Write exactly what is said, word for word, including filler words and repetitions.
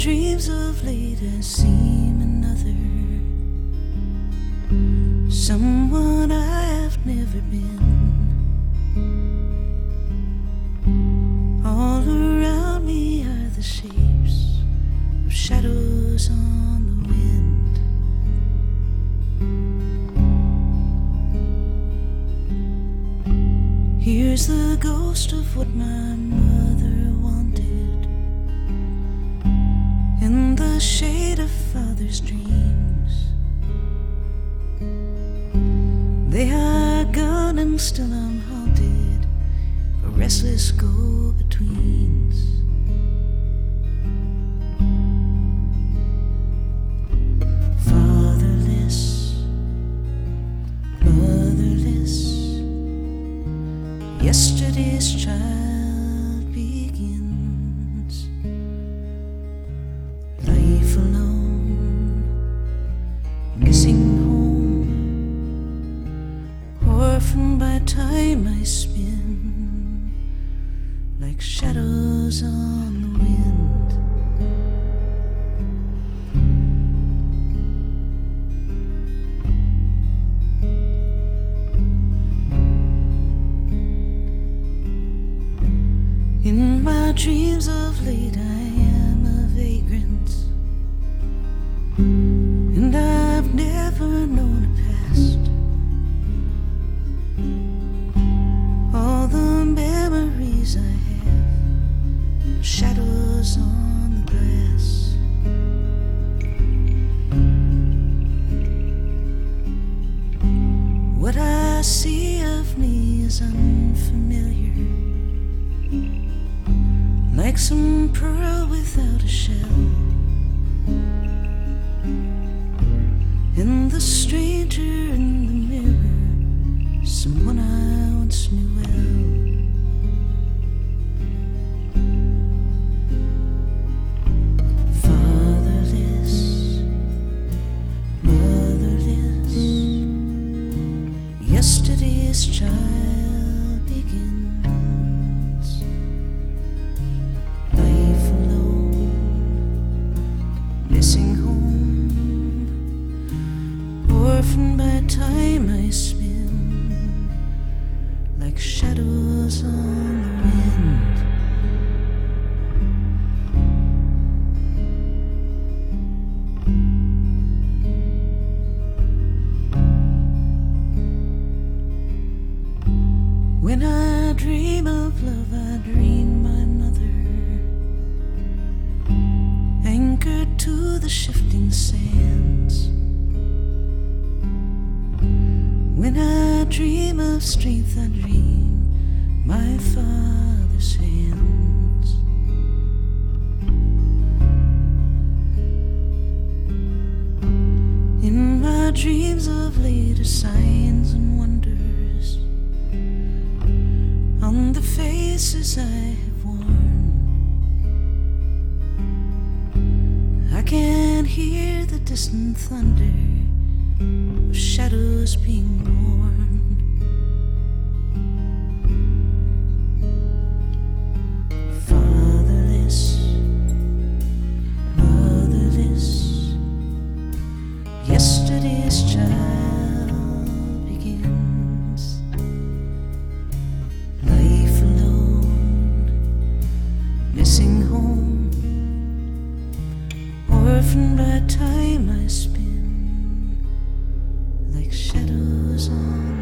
dreams of late I seem another, someone I've never been. All around me are the shapes of shadows on the wind. Here's the ghost of what my mother wanted, in the shade of father's dreams. They are gone and still I'm haunted for restless go-betweens. Fatherless, motherless, yesterday's child begins. Life alone, missing home, orphaned by time I spin, like shadows on the wind. In my dreams of late I am a vagrant, and I've never known a past. All the memories I have are shadows on the grass. What I see of me is unfamiliar, like some pearl without a shell. And the stranger in the mirror, someone I once knew well. Fatherless, motherless, yesterday's child begins. Life alone, missing home, orphaned by time I spin, like shadows on the wind. When I dream of love, I dream my mother, anchored to the shifting sands. When I dream of strength, I dream my father's hands. In my dreams of later signs and wonders on the faces I have worn. I can hear the distant thunder of shadows being born. Fatherless, motherless, yesterday's child begins. Life alone, missing home, orphaned by time I spin, like shadows on